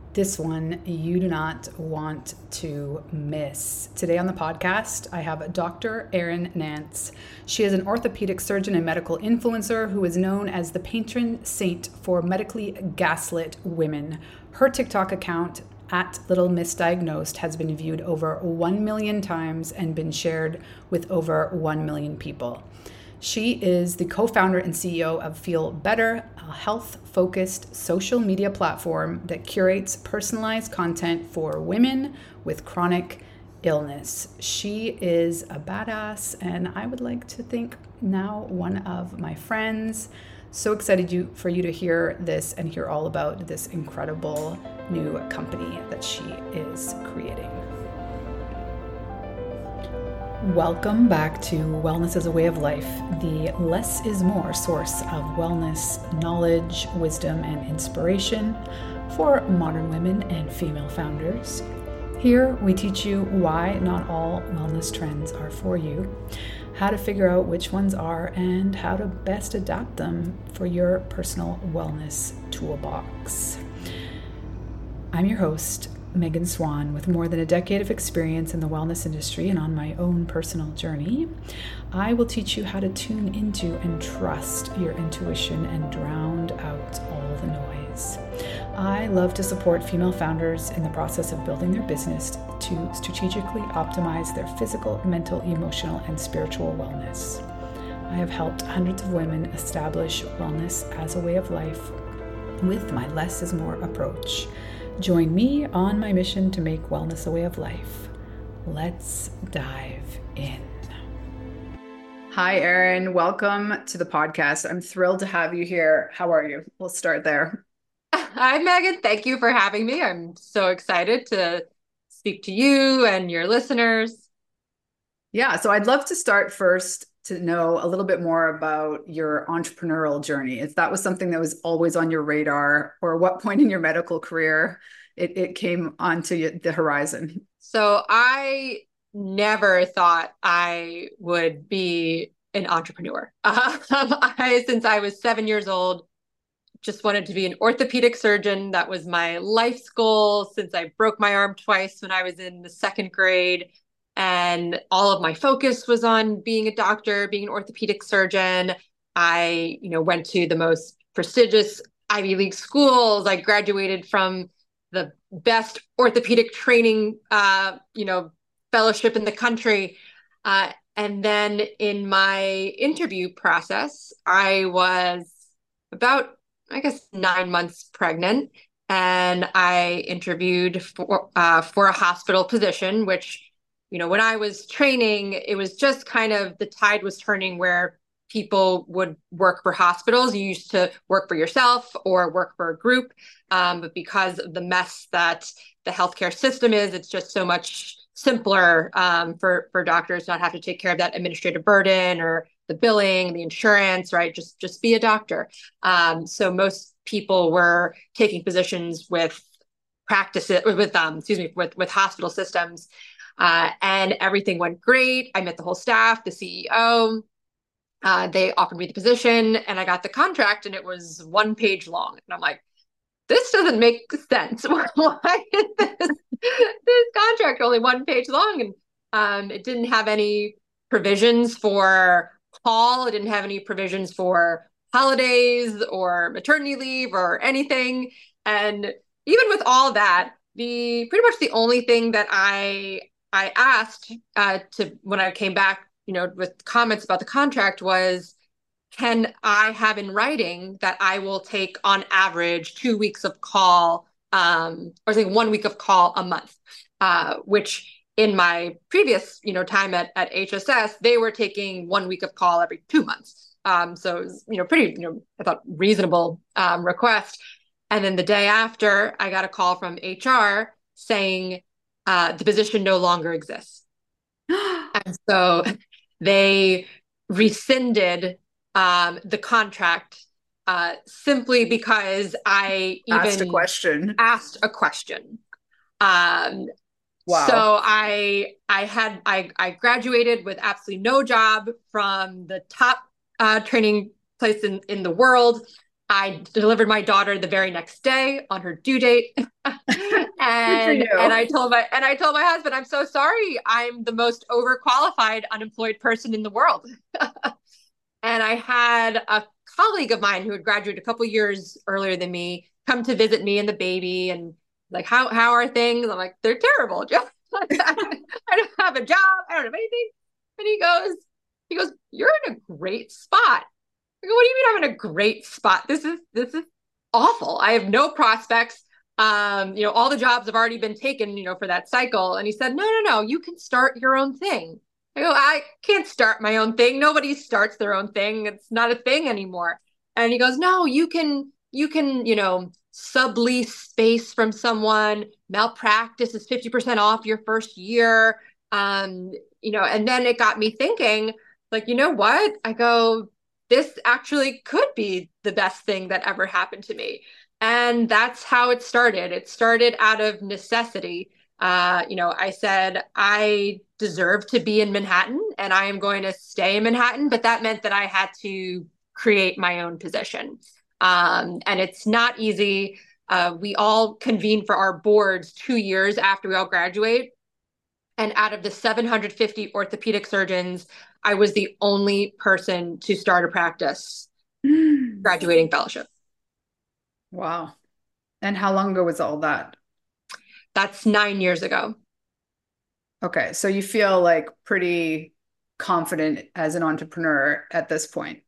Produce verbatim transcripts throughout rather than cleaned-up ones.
This one you do not want to miss. Today on the podcast, I have Doctor Erin Nance. She is an orthopedic surgeon and medical influencer who is known as the patron saint for medically gaslit women. Her TikTok account, at Little Misdiagnosed, has been viewed over one million times and been shared with over one million people. She is the co-founder and C E O of Feel Better, a health-focused social media platform that curates personalized content for women with chronic illness. She is a badass, and I would like to think now one of my friends. So excited you for you to hear this and hear all about this incredible new company that she is creating. Welcome back to Wellness as a Way of Life, the less is more source of wellness, knowledge, wisdom, and inspiration for modern women and female founders. Here we teach you why not all wellness trends are for you, how to figure out which ones are, and how to best adapt them for your personal wellness toolbox. I'm your host, Megan Swan, with more than a decade of experience in the wellness industry and on my own personal journey. I will teach you how to tune into and trust your intuition and drown out all the noise. I love to support female founders in the process of building their business to strategically optimize their physical, mental, emotional, and spiritual wellness. I have helped hundreds of women establish wellness as a way of life with my less is more approach. Join me on my mission to make wellness a way of life. Let's dive in. Hi, Erin. Welcome to the podcast. I'm thrilled to have you here. How are you? We'll start there. Hi, Megan. Thank you for having me. I'm so excited to speak to you and your listeners. Yeah, so I'd love to start first to know a little bit more about your entrepreneurial journey. If that was something that was always on your radar, or what point in your medical career it, it came onto the horizon. So I never thought I would be an entrepreneur. Um, I, since I was seven years old, just wanted to be an orthopedic surgeon. That was my life's goal since I broke my arm twice when I was in the second grade. And all of my focus was on being a doctor, being an orthopedic surgeon. I, you know, went to the most prestigious Ivy League schools. I graduated from the best orthopedic training, uh, you know, fellowship in the country. Uh, and then in my interview process, I was about, I guess, nine months pregnant, and I interviewed for uh, for a hospital position, which, you know, when I was training, it was just kind of the tide was turning where people would work for hospitals. You used to work for yourself or work for a group. Um, but because of the mess that the healthcare system is, it's just so much simpler um, for, for doctors not have to take care of that administrative burden or the billing, the insurance, right? Just, just be a doctor. Um, so most people were taking positions with practices with, um, excuse me, with, with hospital systems. Uh, and everything went great. I met the whole staff, the C E O. Uh, they offered me the position, and I got the contract, and it was one page long. And I'm like, this doesn't make sense. Why is this, this contract only one page long? And um, it didn't have any provisions for call. It didn't have any provisions for holidays or maternity leave or anything. And even with all that, the pretty much the only thing that I I asked uh, to when I came back, you know, with comments about the contract was, can I have in writing that I will take on average two weeks of call, um, or something, one week of call a month, uh, which in my previous, you know, time at, at H S S, they were taking one week of call every two months. Um, so it was, you know, pretty, you know, I thought reasonable um, request. And then the day after, I got a call from H R saying, Uh, the position no longer exists. And so they rescinded um, the contract uh, simply because I Asked a even question. asked a question. Um, Wow. so I I had I I graduated with absolutely no job from the top uh, training place in in the world. I delivered my daughter the very next day on her due date. Good for and and you. I told my and I told my husband, I'm so sorry. I'm the most overqualified unemployed person in the world. And I had a colleague of mine who had graduated a couple years earlier than me come to visit me and the baby and like, how how are things? I'm like, they're terrible. I don't have a job. I don't have anything. And he goes, he goes, you're in a great spot. I go, what do you mean I'm in a great spot? This is this is awful. I have no prospects. Um, you know, all the jobs have already been taken, you know, for that cycle. And he said, no, no, no, you can start your own thing. I go, I can't start my own thing. Nobody starts their own thing. It's not a thing anymore. And he goes, no, you can, you can, you know, sublease space from someone. Malpractice is fifty percent off your first year. Um, you know, and then it got me thinking, like, you know what? I go, this actually could be the best thing that ever happened to me. And that's how it started. It started out of necessity. Uh, you know, I said, I deserve to be in Manhattan and I am going to stay in Manhattan, but that meant that I had to create my own position. Um, and it's not easy. Uh, we all convene for our boards two years after we all graduate. And out of the seven hundred fifty orthopedic surgeons, I was the only person to start a practice graduating fellowship. Wow. And how long ago was all that? That's nine years ago. Okay, so you feel like pretty confident as an entrepreneur at this point.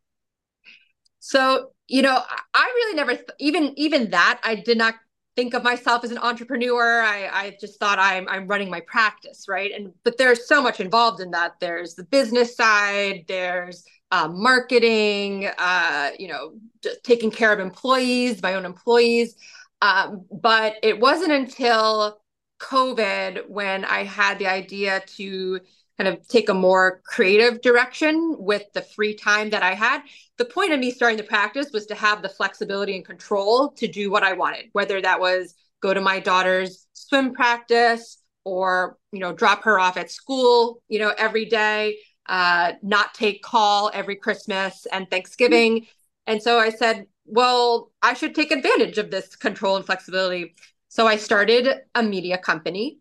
So, you know, I really never, th- even even that, I did not think of myself as an entrepreneur. I, I just thought I'm I'm running my practice, right? And but there's so much involved in that. There's the business side, there's uh, marketing, uh, you know, just taking care of employees, my own employees. Um, but it wasn't until COVID when I had the idea to kind of take a more creative direction with the free time that I had. The point of me starting the practice was to have the flexibility and control to do what I wanted, whether that was go to my daughter's swim practice or, you know, drop her off at school, you know, every day, uh, not take call every Christmas and Thanksgiving. And so I said, well, I should take advantage of this control and flexibility. So I started a media company,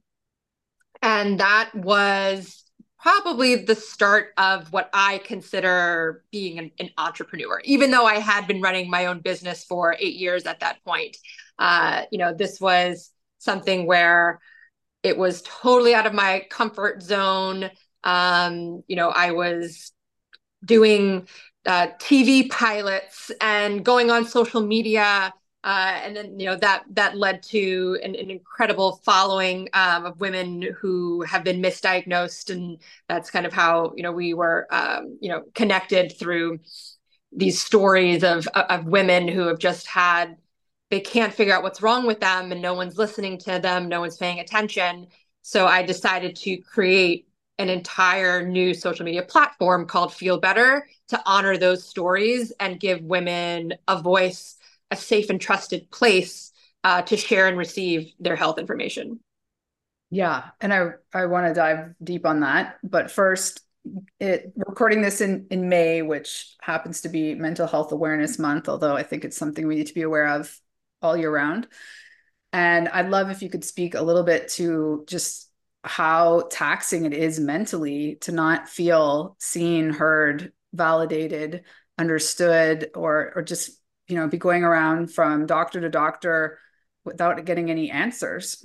and that was probably the start of what I consider being an, an entrepreneur, even though I had been running my own business for eight years at that point. Uh, you know, this was something where it was totally out of my comfort zone. Um, you know, I was doing uh, T V pilots and going on social media. Uh, and then, you know, that that led to an, an incredible following um, of women who have been misdiagnosed, and that's kind of how, you know, we were, um, you know, connected through these stories of of women who have just had, they can't figure out what's wrong with them, and no one's listening to them, no one's paying attention. So I decided to create an entire new social media platform called Feel Better to honor those stories and give women a voice, a safe and trusted place uh, to share and receive their health information. Yeah, and I I want to dive deep on that, but first, it recording this in in May, which happens to be Mental Health Awareness Month, although I think it's something we need to be aware of all year round. And I'd love if you could speak a little bit to just how taxing it is mentally to not feel seen, heard, validated, understood, or or just, you know, be going around from doctor to doctor without getting any answers.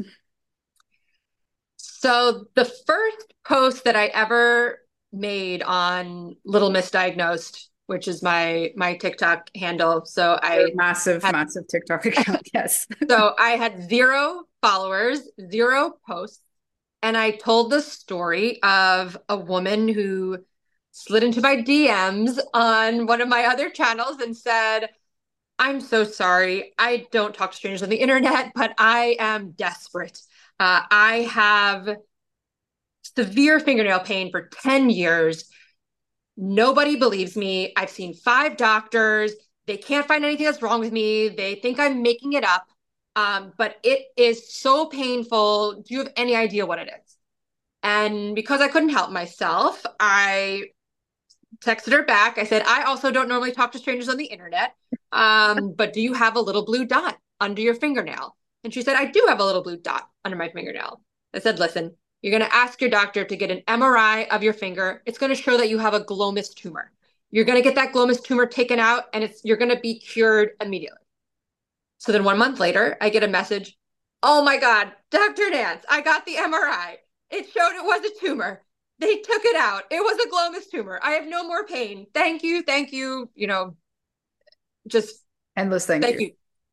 So the first post that I ever made on Little Misdiagnosed, which is my my TikTok handle. So Your I massive, had massive TikTok account. Yes. so I had zero followers, zero posts, and I told the story of a woman who slid into my D Ms on one of my other channels and said, I'm so sorry. I don't talk to strangers on the internet, but I am desperate. Uh, I have severe fingernail pain for ten years. Nobody believes me. I've seen five doctors. They can't find anything that's wrong with me. They think I'm making it up. Um, but it is so painful. Do you have any idea what it is? And because I couldn't help myself, I texted her back. I said, I also don't normally talk to strangers on the internet. Um, but do you have a little blue dot under your fingernail? And she said, I do have a little blue dot under my fingernail. I said, listen, you're going to ask your doctor to get an M R I of your finger. It's going to show that you have a glomus tumor. You're going to get that glomus tumor taken out and it's you're going to be cured immediately. So then one month later, I get a message. Oh my God, Doctor Nance, I got the M R I. It showed it was a tumor. They took it out. It was a glomus tumor. I have no more pain. Thank you. Thank you. You know, just endless thank, thank you. you.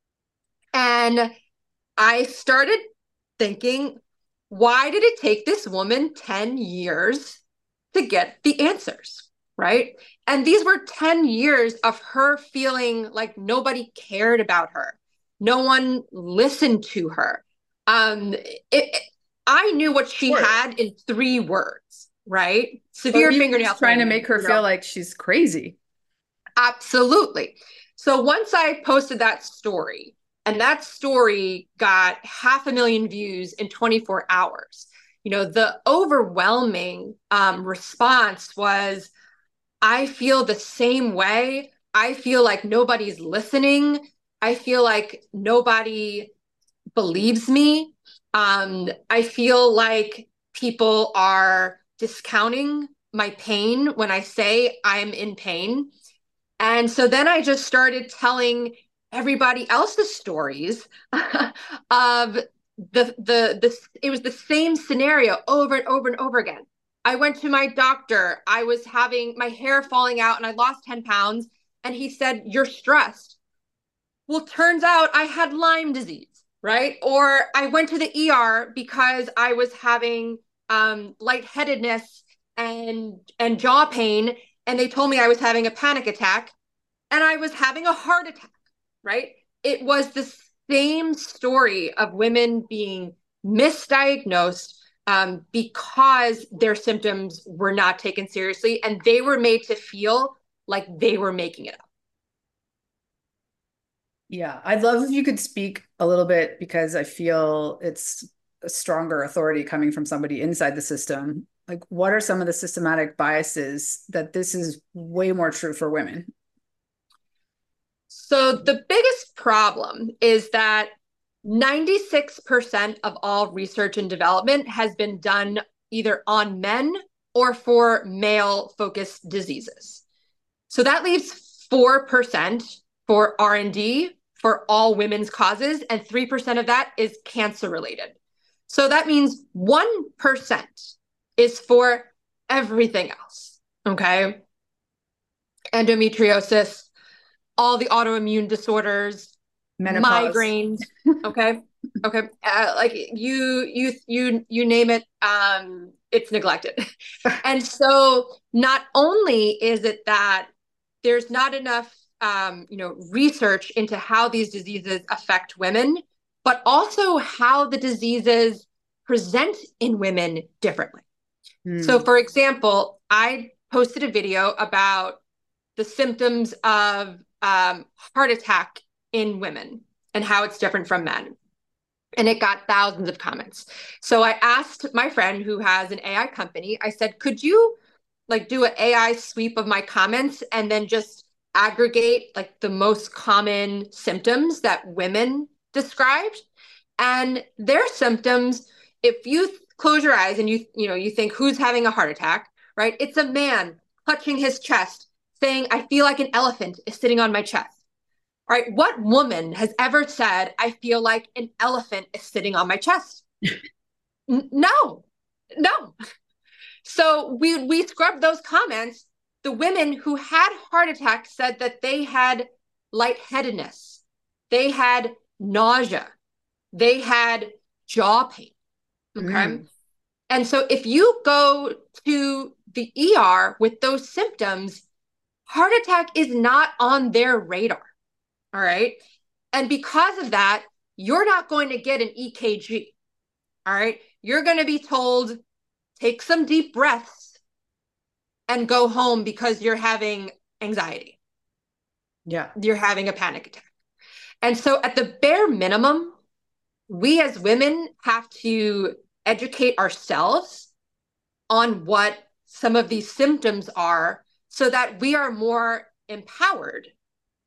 And I started thinking, why did it take this woman ten years to get the answers? Right. And these were ten years of her feeling like nobody cared about her. No one listened to her. Um, it, it, I knew what she Word. had in three words, right? Severe fingernail trying pain, to make her feel know. like she's crazy. Absolutely. So once I posted that story, and that story got half a million views in twenty-four hours, you know, the overwhelming um, response was, I feel the same way. I feel like nobody's listening. I feel like nobody believes me. Um, I feel like people are discounting my pain when I say I'm in pain. And so then I just started telling everybody else's stories of the, the, the, it was the same scenario over and over and over again. I went to my doctor. I was having my hair falling out and I lost ten pounds. And he said, you're stressed. Well, turns out I had Lyme disease, right? Or I went to the E R because I was having um, lightheadedness and, and jaw pain. And they told me I was having a panic attack and I was having a heart attack, right? It was the same story of women being misdiagnosed um, because their symptoms were not taken seriously and they were made to feel like they were making it up. Yeah, I'd love if you could speak a little bit because I feel it's a stronger authority coming from somebody inside the system. Like, what are some of the systematic biases that this is way more true for women? So the biggest problem is that ninety-six percent of all research and development has been done either on men or for male-focused diseases. So that leaves four percent for R and D for all women's causes, and three percent of that is cancer-related. So that means one percent is for everything else, okay? Endometriosis, all the autoimmune disorders, menopause, migraines, okay? Okay, uh, like you, you, you, you name it, um, it's neglected. And so not only is it that there's not enough Um, you know, research into how these diseases affect women, but also how the diseases present in women differently. Mm. So, for example, I posted a video about the symptoms of um, heart attack in women and how it's different from men. And it got thousands of comments. So I asked my friend who has an A I company, I said, could you like do an A I sweep of my comments and then just aggregate like the most common symptoms that women described? And their symptoms, if you th- close your eyes and you you know you think who's having a heart attack, right? It's a man clutching his chest saying, I feel like an elephant is sitting on my chest. All right, what woman has ever said, I feel like an elephant is sitting on my chest? N- no, no. So we we scrubbed those comments. The women who had heart attacks said that they had lightheadedness, they had nausea, they had jaw pain. Okay. Mm. And so if you go to the E R with those symptoms, heart attack is not on their radar. All right. And because of that, you're not going to get an E K G. All right. You're going to be told, take some deep breaths and go home because you're having anxiety. Yeah. You're having a panic attack. And so at the bare minimum, we as women have to educate ourselves on what some of these symptoms are so that we are more empowered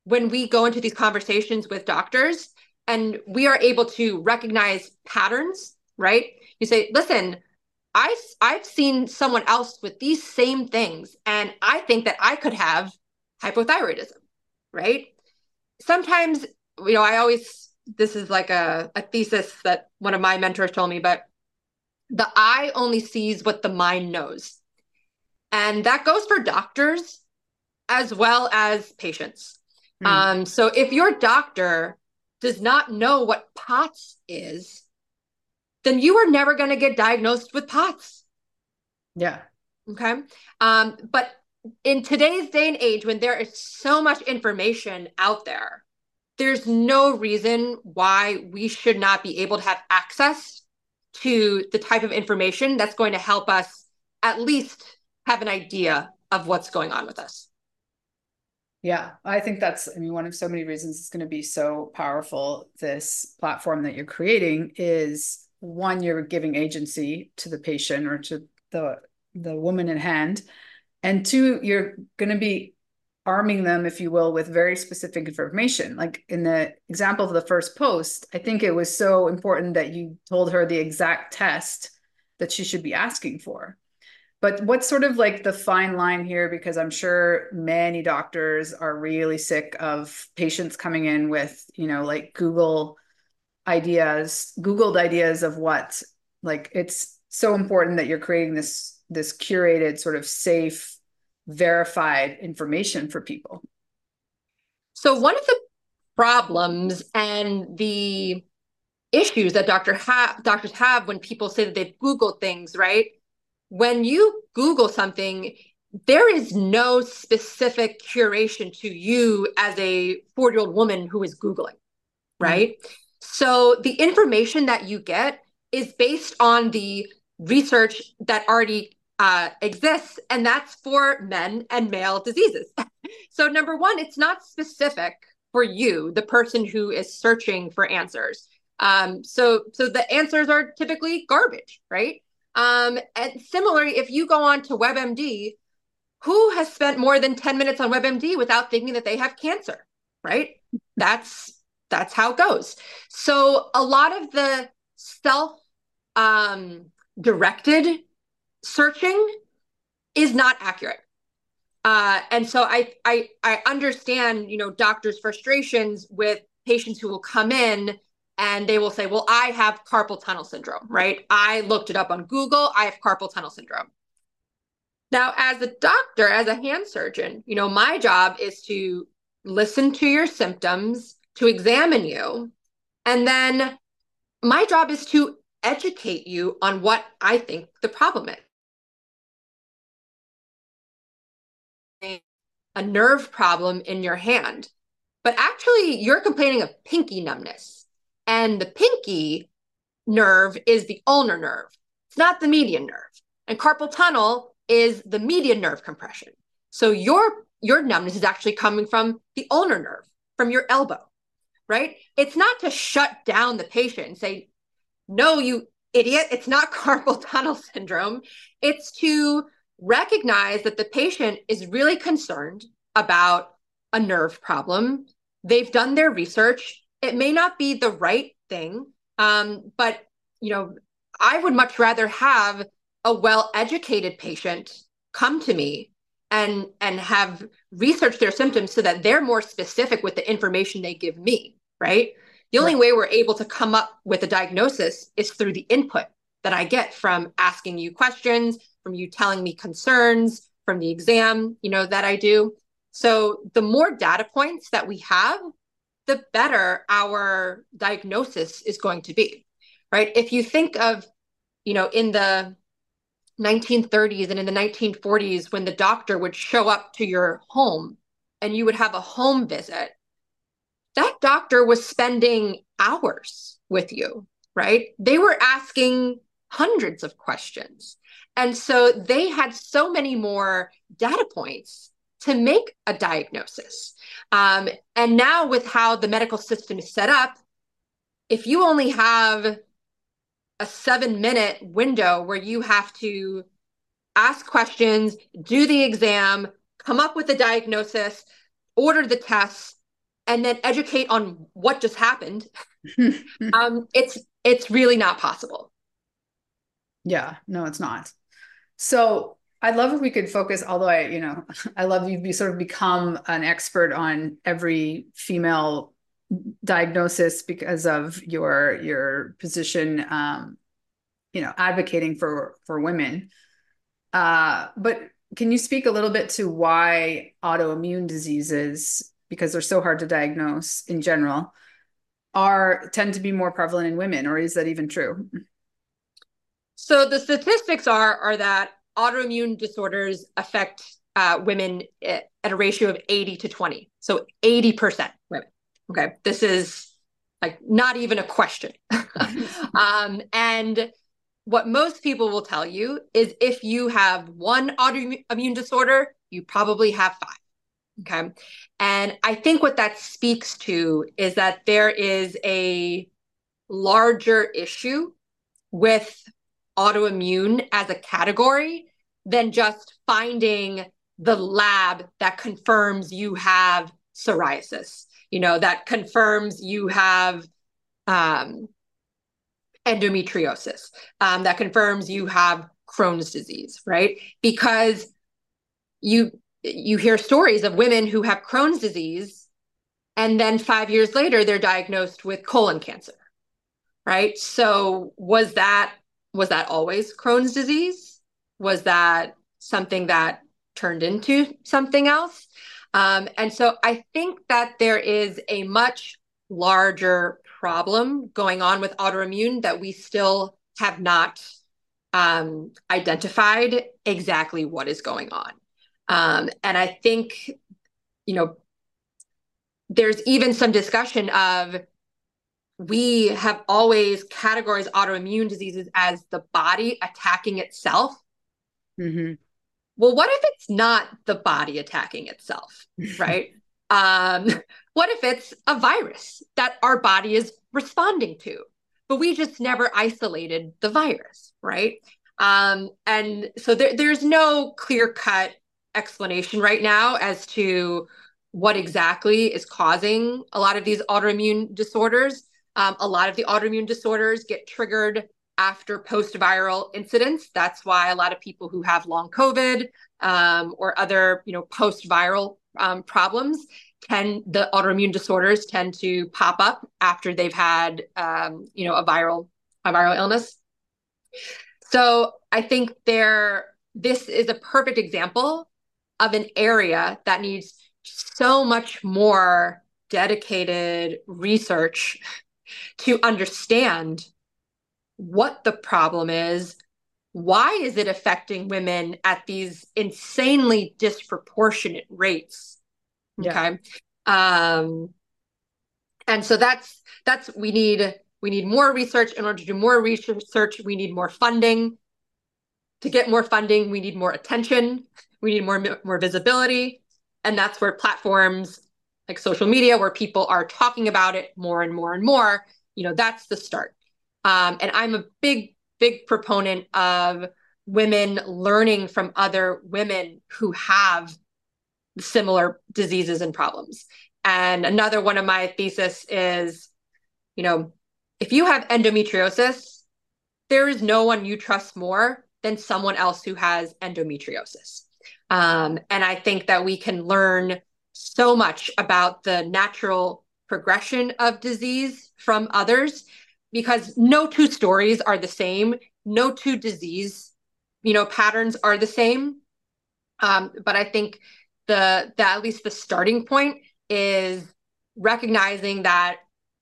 when we go into these conversations with doctors and we are able to recognize patterns, right? You say, listen, I, I've seen someone else with these same things, and I think that I could have hypothyroidism, right? Sometimes, you know, I always, this is like a, a thesis that one of my mentors told me, but the eye only sees what the mind knows. And that goes for doctors as well as patients. Mm. Um, so if your doctor does not know what POTS is, then you are never going to get diagnosed with POTS. Yeah. Okay. Um, but in today's day and age, when there is so much information out there, there's no reason why we should not be able to have access to the type of information that's going to help us at least have an idea of what's going on with us. Yeah, I think that's, I mean, one of so many reasons it's going to be so powerful. This platform that you're creating is, one, you're giving agency to the patient or to the, the woman in hand. And two, you're going to be arming them, if you will, with very specific information. Like in the example of the first post, I think it was so important that you told her the exact test that she should be asking for. But what's sort of like the fine line here? Because I'm sure many doctors are really sick of patients coming in with, you know, like Google ideas, Googled ideas of what, like, it's so important that you're creating this, this curated, sort of safe, verified information for people. So one of the problems and the issues that doctor ha- doctors have when people say that they've Googled things, right? When you Google something, there is no specific curation to you as a forty-year-old woman who is Googling, right? Mm-hmm. So the information that you get is based on the research that already uh, exists, and that's for men and male diseases. So number one, it's not specific for you, the person who is searching for answers. Um, so, so the answers are typically garbage, right? Um, and similarly, if you go on to WebMD, who has spent more than ten minutes on WebMD without thinking that they have cancer, right? That's, that's how it goes. So a lot of the self um, directed searching is not accurate. Uh, and so I, I, I understand, you know, doctors' frustrations with patients who will come in and they will say, well, I have carpal tunnel syndrome, right? I looked it up on Google. I have carpal tunnel syndrome. Now, as a doctor, as a hand surgeon, you know, my job is to listen to your symptoms, to examine you. And then my job is to educate you on what I think the problem is. A nerve problem in your hand, but actually you're complaining of pinky numbness. And the pinky nerve is the ulnar nerve. It's not the median nerve. And carpal tunnel is the median nerve compression. So your, your numbness is actually coming from the ulnar nerve, from your elbow, right? It's not to shut down the patient and say, no, you idiot, it's not carpal tunnel syndrome. It's to recognize that the patient is really concerned about a nerve problem. They've done their research. It may not be the right thing, um, but you know, I would much rather have a well-educated patient come to me and and have researched their symptoms so that they're more specific with the information they give me, right? The only right. way we're able to come up with a diagnosis is through the input that I get from asking you questions, from you telling me concerns, from the exam, you know, that I do. So the more data points that we have, the better our diagnosis is going to be, right? If you think of, you know, in the nineteen thirties and in the nineteen forties, when the doctor would show up to your home and you would have a home visit, that doctor was spending hours with you, right? They were asking hundreds of questions. And so they had so many more data points to make a diagnosis. Um, and now with how the medical system is set up, if you only have a seven minute window where you have to ask questions, do the exam, come up with a diagnosis, order the tests, and then educate on what just happened, um, it's it's really not possible. Yeah, no, it's not. So I'd love if we could focus, although I, you know, I love you've be sort of become an expert on every female diagnosis because of your your position, um, you know, advocating for for women. Uh, but can you speak a little bit to why autoimmune diseases, because they're so hard to diagnose in general, are tend to be more prevalent in women, or is that even true? So the statistics are are that autoimmune disorders affect uh, women at a ratio of eighty to twenty. So eighty percent women. Okay. This is like not even a question. um, and what most people will tell you is if you have one autoimmune disorder, you probably have five. Okay. And I think what that speaks to is that there is a larger issue with autoimmune as a category than just finding the lab that confirms you have psoriasis, you know, that confirms you have um, endometriosis, um, that confirms you have Crohn's disease, right? Because you you hear stories of women who have Crohn's disease, and then five years later they're diagnosed with colon cancer, right? So was that was that always Crohn's disease? Was that something that turned into something else? Um, and so I think that there is a much larger problem going on with autoimmune that we still have not um, identified exactly what is going on. Um, and I think, you know, there's even some discussion of we have always categorized autoimmune diseases as the body attacking itself. Mm-hmm. Well, what if it's not the body attacking itself, right? um, what if it's a virus that our body is responding to, but we just never isolated the virus, right? Um, and so there, there's no clear-cut explanation right now as to what exactly is causing a lot of these autoimmune disorders. Um, a lot of the autoimmune disorders get triggered after post-viral incidents. That's why a lot of people who have long COVID um, or other, you know, post-viral um, problems tend, the autoimmune disorders tend to pop up after they've had, um, you know, a viral, a viral illness. So I think there, this is a perfect example of an area that needs so much more dedicated research to understand what the problem is, why is it affecting women at these insanely disproportionate rates. Okay. Yeah. Um, and so that's, that's, we need, we need more research. In order to do more research, we need more funding. To get more funding, we need more attention. We need more, more visibility. And that's where platforms like social media, where people are talking about it more and more and more, you know, that's the start. Um, and I'm a big, big proponent of women learning from other women who have similar diseases and problems. And another one of my thesis is, you know, if you have endometriosis, there is no one you trust more than someone else who has endometriosis. Um, and I think that we can learn so much about the natural progression of disease from others, because no two stories are the same. No two disease, you know, patterns are the same. Um, but I think the, the, at least the starting point is recognizing that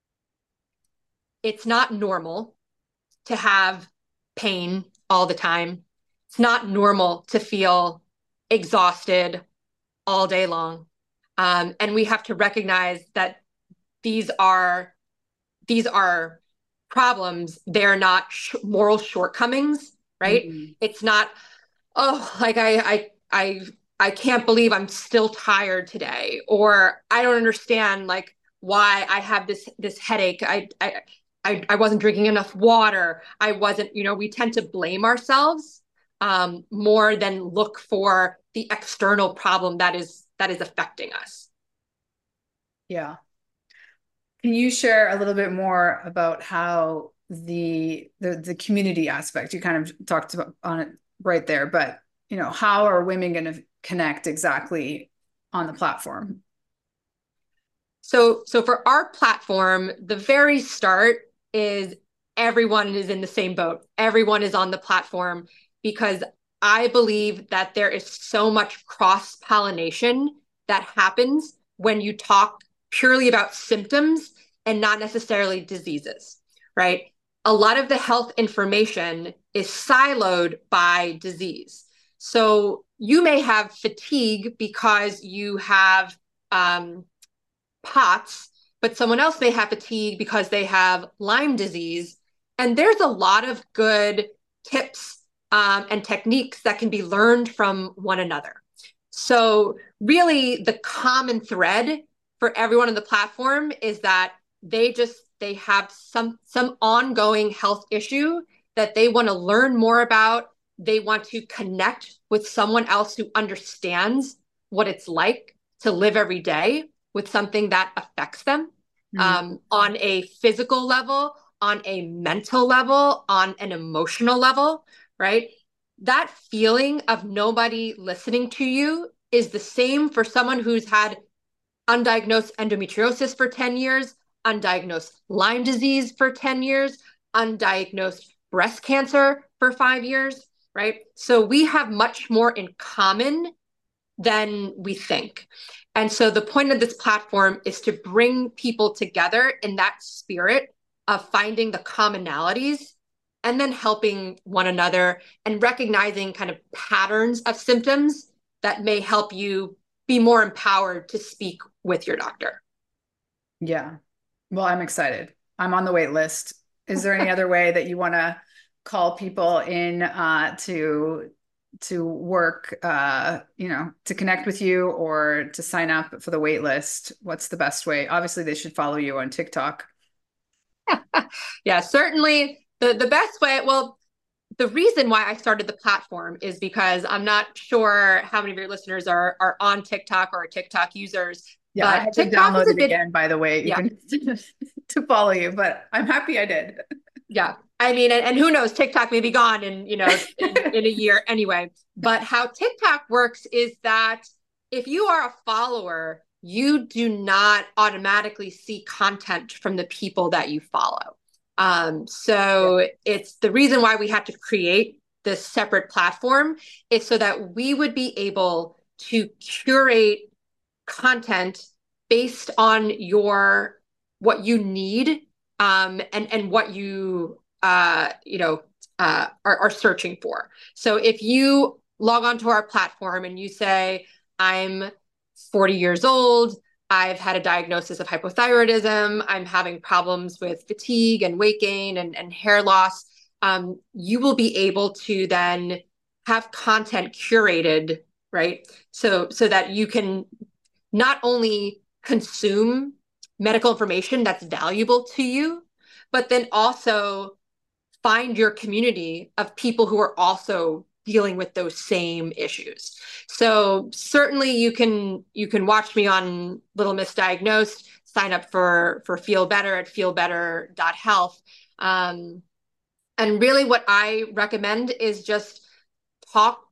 it's not normal to have pain all the time. It's not normal to feel exhausted all day long. Um, and we have to recognize that these are, these are problems. They're not sh- moral shortcomings, right? Mm-hmm. It's not, oh, like I, I, I, I can't believe I'm still tired today, or I don't understand like why I have this, this headache. I, I, I, I wasn't drinking enough water. I wasn't, you know, we tend to blame ourselves um, more than look for the external problem that is, that is affecting us. Yeah. Can you share a little bit more about how the the the community aspect, you kind of talked about on it right there, but you know, how are women going to connect exactly on the platform? So, so for our platform, the very start is everyone is in the same boat. Everyone is on the platform because I believe that there is so much cross pollination that happens when you talk purely about symptoms and not necessarily diseases, right? A lot of the health information is siloed by disease. So you may have fatigue because you have um, POTS, but someone else may have fatigue because they have Lyme disease. And there's a lot of good tips um, and techniques that can be learned from one another. So, really, the common thread for everyone on the platform is that they just they have some some ongoing health issue that they want to learn more about. They want to connect with someone else who understands what it's like to live every day with something that affects them Mm. um, on a physical level, on a mental level, on an emotional level, right? That feeling of nobody listening to you is the same for someone who's had undiagnosed endometriosis for ten years, undiagnosed Lyme disease for ten years, undiagnosed breast cancer for five years, right? So we have much more in common than we think. And so the point of this platform is to bring people together in that spirit of finding the commonalities and then helping one another and recognizing kind of patterns of symptoms that may help you be more empowered to speak with your doctor. Yeah. Well, I'm excited. I'm on the wait list. Is there any other way that you want to call people in uh, to to work, uh, you know, to connect with you or to sign up for the wait list? What's the best way? Obviously, they should follow you on TikTok. Yeah, certainly the the best way, well, the reason why I started the platform is because I'm not sure how many of your listeners are are on TikTok or are TikTok users, Yeah, I but had to TikTok is download a it bit, again, by the way, yeah, even to follow you, but I'm happy I did. yeah. I mean, and, and who knows, TikTok may be gone in, you know, in, in a year anyway. But how TikTok works is that if you are a follower, you do not automatically see content from the people that you follow. Um, Yeah. so it's the reason why we had to create this separate platform is so that we would be able to curate content based on your what you need um, and and what you uh, you know uh, are, are searching for. So if you log onto our platform and you say, I'm forty years old, I've had a diagnosis of hypothyroidism, I'm having problems with fatigue and weight gain and, and hair loss, um, you will be able to then have content curated, right? So so that you can not only consume medical information that's valuable to you, but then also find your community of people who are also dealing with those same issues. So certainly you can you can watch me on Little Misdiagnosed, sign up for for Feel Better at feel better dot health. Um, and really what I recommend is just talk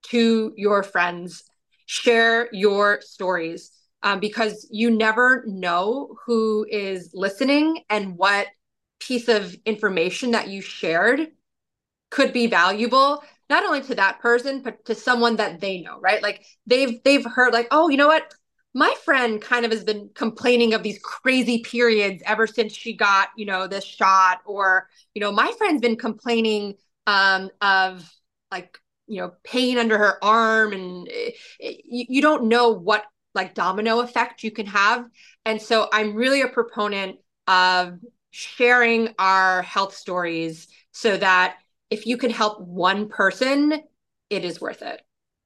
to your friends, share your stories, um, because you never know who is listening and what piece of information that you shared could be valuable not only to that person but to someone that they know, right? Like they've they've heard like, oh, you know what, my friend kind of has been complaining of these crazy periods ever since she got, you know, this shot, or you know, my friend's been complaining um of like, you know, pain under her arm, and it, it, you, you don't know what like domino effect you can have. And so I'm really a proponent of sharing our health stories so that if you can help one person, it is worth it.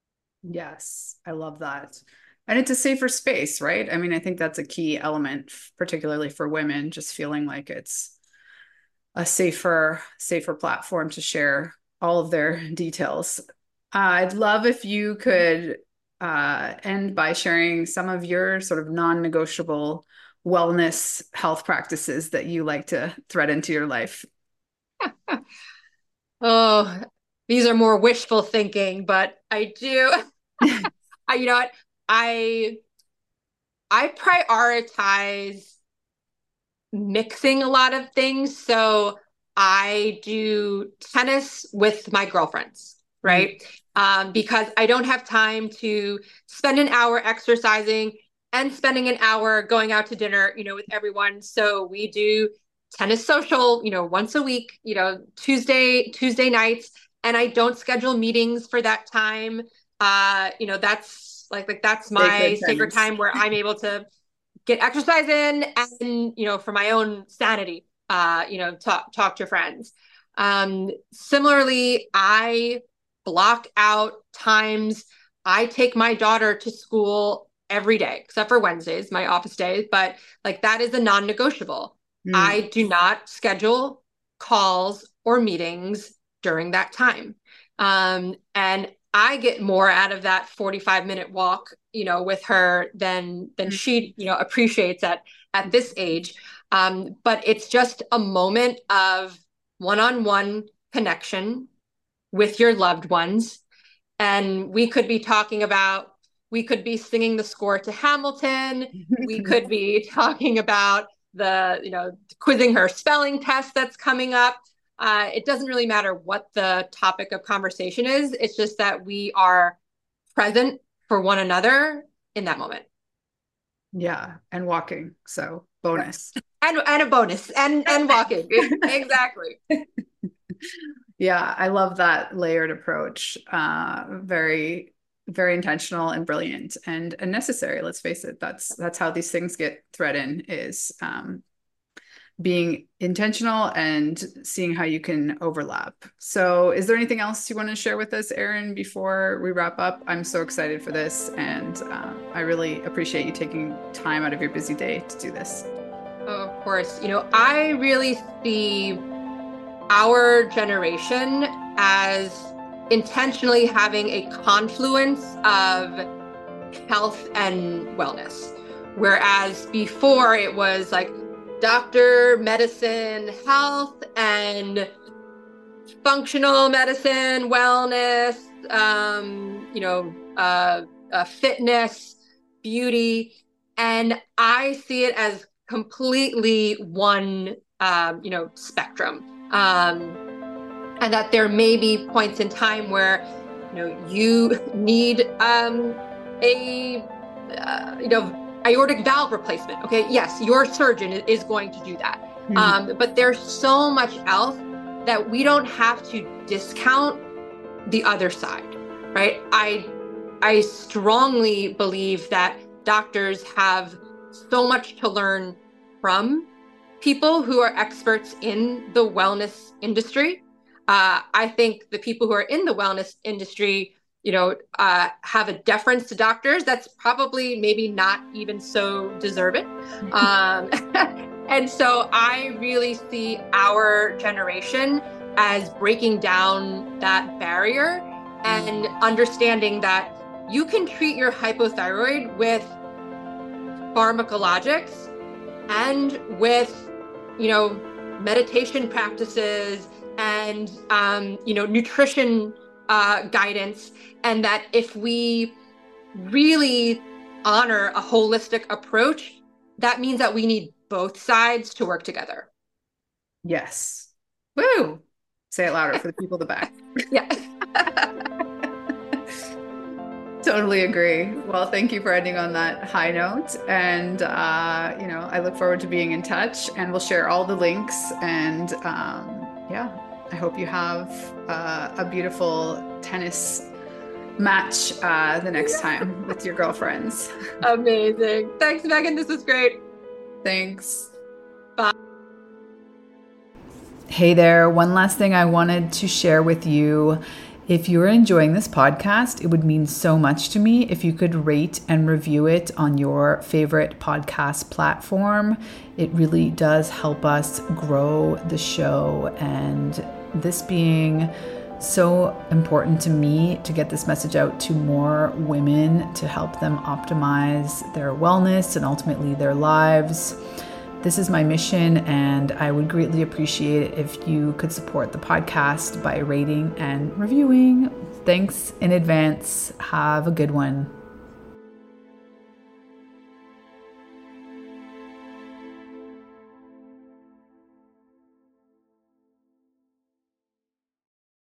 Yes, I love that. And it's a safer space, right? I mean, I think that's a key element, particularly for women, just feeling like it's a safer, safer platform to share all of their details. Uh, I'd love if you could uh, end by sharing some of your sort of non-negotiable wellness health practices that you like to thread into your life? Oh, these are more wishful thinking, but I do. I, you know what? I I prioritize mixing a lot of things. So I do tennis with my girlfriends, right? Mm. Um, because I don't have time to spend an hour exercising and spending an hour going out to dinner, you know, with everyone. So we do tennis social, you know, once a week, you know, Tuesday, Tuesday nights, and I don't schedule meetings for that time. Uh, you know, that's like, like that's my sacred, sacred time where I'm able to get exercise in and, you know, for my own sanity, uh, you know, talk, talk to friends. Um, similarly, I block out times. I take my daughter to school every day, except for Wednesdays, my office days, but like that is a non-negotiable. Mm. I do not schedule calls or meetings during that time. Um, and I get more out of that forty-five minute walk, you know, with her than than she, you know, appreciates at at this age. Um, but it's just a moment of one-on-one connection with your loved ones. And we could be talking about, we could be singing the score to Hamilton. We could be talking about the, you know, quizzing her spelling test that's coming up. Uh, it doesn't really matter what the topic of conversation is. It's just that we are present for one another in that moment. Yeah. And walking. So bonus. And, and a bonus and, and walking. Exactly. Yeah. I love that layered approach. Uh, very, very intentional and brilliant and, and necessary. Let's face it. That's, that's how these things get thread in is, um, being intentional and seeing how you can overlap. So is there anything else you want to share with us, Erin, before we wrap up? I'm so excited for this. And uh, I really appreciate you taking time out of your busy day to do this. Oh, of course. You know, I really see our generation as intentionally having a confluence of health and wellness. Whereas before it was like, doctor, medicine, health, and functional medicine, wellness, um, you know, uh, uh, fitness, beauty. And I see it as completely one, um, you know, spectrum. Um, and that there may be points in time where, you know, you need um, a, uh, you know, aortic valve replacement. Okay. Yes. Your surgeon is going to do that. Mm-hmm. Um, but there's so much else that we don't have to discount the other side, right? I, I strongly believe that doctors have so much to learn from people who are experts in the wellness industry. Uh, I think the people who are in the wellness industry you know, uh, have a deference to doctors that's probably maybe not even so deserved. Um, and so I really see our generation as breaking down that barrier and understanding that you can treat your hypothyroid with pharmacologics and with, you know, meditation practices and, um, you know, nutrition uh, guidance. And that if we really honor a holistic approach, that means that we need both sides to work together. Yes. Woo! Say it louder for the people in the back. Yeah. Totally agree. Well, thank you for ending on that high note. And, uh, you know, I look forward to being in touch and we'll share all the links. And um, yeah, I hope you have uh, a beautiful tennis match uh, the next time with your girlfriends. Amazing. Thanks, Megan. This was great. Thanks. Bye. Hey there. One last thing I wanted to share with you. If you're enjoying this podcast, it would mean so much to me if you could rate and review it on your favorite podcast platform. It really does help us grow the show. And this being So important to me to get this message out to more women to help them optimize their wellness and ultimately their lives. This is my mission, and I would greatly appreciate it if you could support the podcast by rating and reviewing. Thanks in advance. Have a good one.